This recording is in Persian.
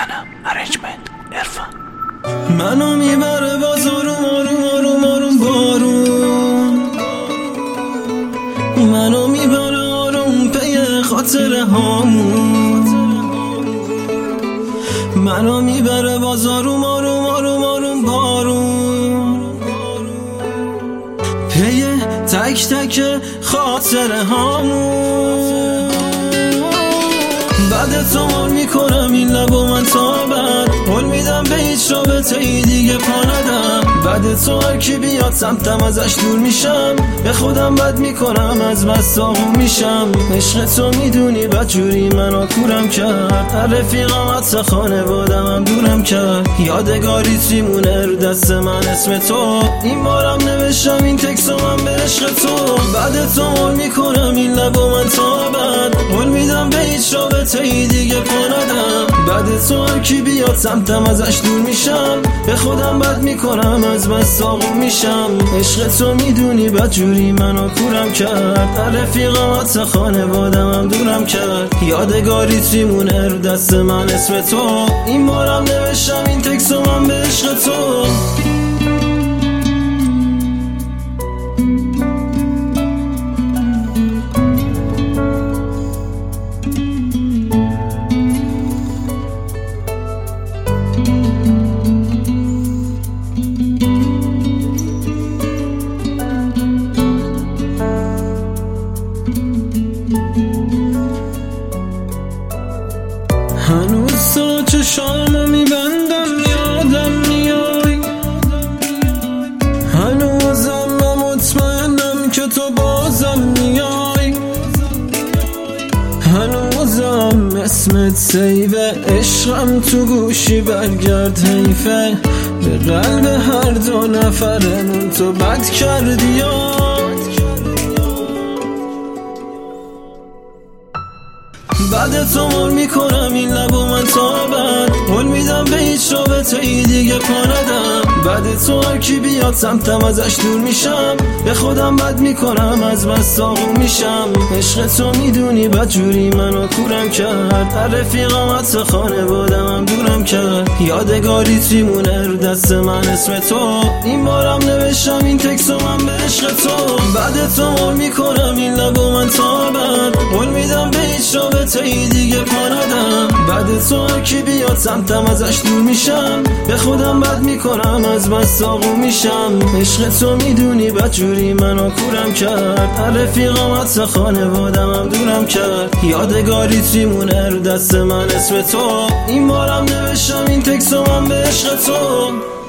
تنم ارنجمنت عرفان. منو میبره باز آروم آروم آروم آروم بارون، منو میبره آروم پی خاطره هامون، منو میبره باز آروم آروم آروم آروم بارون، پی تک تک خاطره هامون. بعد تو مال میکنم این لبو من تا بعد قول میدم به هیچ رابطه ای دیگه پا ندم. بعد تو هر کی بیاد سمتم ازش دور میشم، به خودم بد میکنم از بس آروم میشم. عشق تو میدونی بدجوری منو کورم کرد، هر رفیقم حتی خانوادم هم دورم کرد. یادگاری میمونه رو دست من اسم تو، این بارم نوشتم این تکسو من به عشق تو. بعد تو مال میکنم این لبو من تا بعد قول میدم به هیچ رابطه ای دیگه پا ندم. بعد تو هر کی بیاد سمتم ازش دور میشم، به خودم بد میکنم از بس آروم میشم. عشق تو میدونی بدجوری منو کورم کرد، هر رفیقم حتی خانوادم هم دورم کرد. یادگاری میمونه رو دست من اسم تو، این بارم نوشتم این تکسو من به عشق تو. هنوز تا چشامو میبندم یادم میای، هنوزم من مطمئنم که تو بازم میای، هنوزم اسمت سیوه، عشقم تو گوشی برگرد حیفه. به قلب هر دو نفرمون تو بد کردی یا بعد تو مال میکنم این لبو من تا بعد قول میدم به هیچ رابطه ای دیگه پا ندم. بعد تو هر کی بیاد سمتم ازش دور میشم، به خودم بد میکنم از بس آروم میشم. عشق تو میدونی بدجوری منو کورم کرد، هر رفیقم حتی خانوادم هم دورم کرد. یادگاری میمونه رو دست من اسم تو، این بارم نوشتم این تکسو من به عشق تو. بعد تو مال میکنم این لبو من تا بعد قول میدم به هیچ رابطه ای دیگه پا ندم. بعد تو هر کی بیاد سمتم ازش دور میشم، به خودم بد میکنم از بس آروم میشم. عشق تو میدونی بدجوری منو کورم کرد، هر رفیقم حتی خانوادم هم دورم کرد. یادگاری میمونه رو دست من اسم تو، این بارم نوشتم این تکسو من به عشق تو.